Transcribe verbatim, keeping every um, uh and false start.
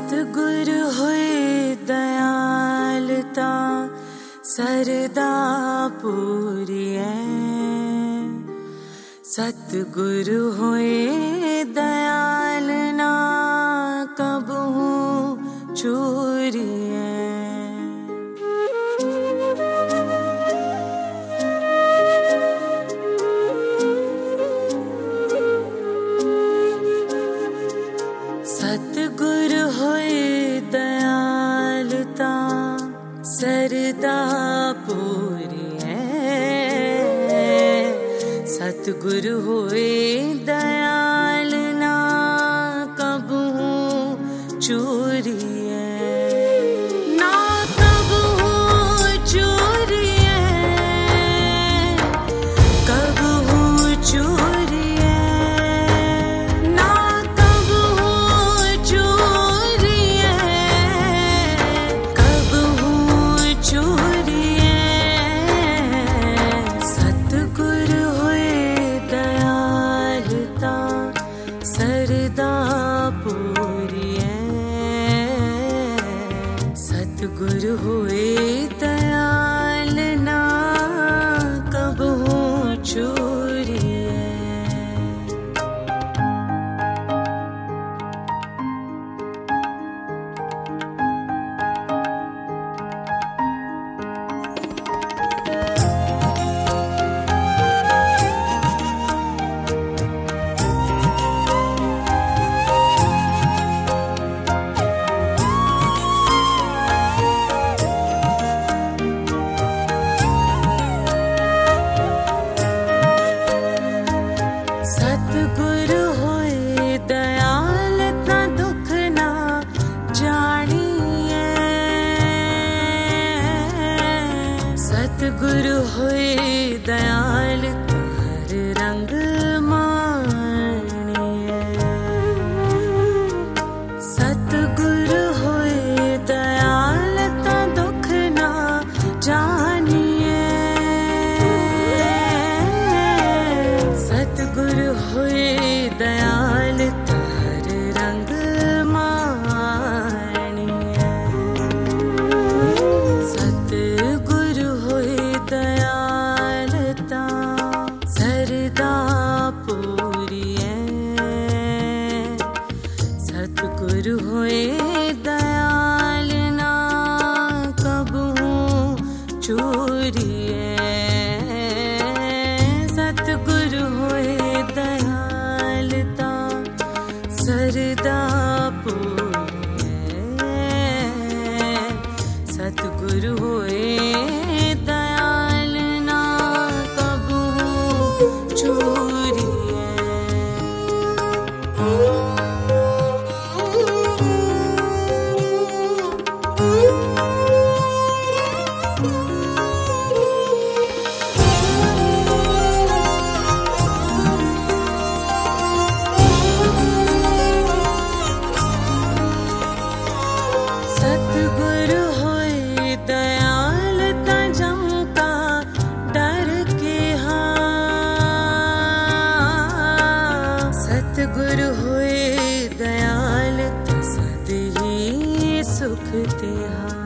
सतगुरु होए दयालता सरदा पूरिए। सतगुरु होए दयाल ना कबहू चूरिए। सतगुरु होए दयालता सरदा पूरिए। सतगुरु होए दयाल ना कबहू चूरिए। ना कबहू चूरिए, कबहू चूरिए। ना कबहू चूरिए, कबहू चूरिए। सतगुरु होए दयालता सरदा पूरिए। सतगुरु होए दयाल ना कबहू चूरिए। सतगुरु होए दयाल ता दुख ना जानिए। सतगुरु होए दयाल तार रंग मानिए। सतगुरु होए दयाल ता दुख ना जानिए। सतगुरु होए दयाल तार रंग मानिए। सतगुरु होए दयालता सरदा पूरिए। सतगुरु होए दयाल ना कबहू चूरिए। सतगुरु होए दयालता सरदा पूरिए। सतगुरु होए दयाल ना कबहू चूरिए। सतगुरु होए दयाल ता जम का डर के हाँ। सतगुरु होए दयाल ता सद ही सुख ते हाँ।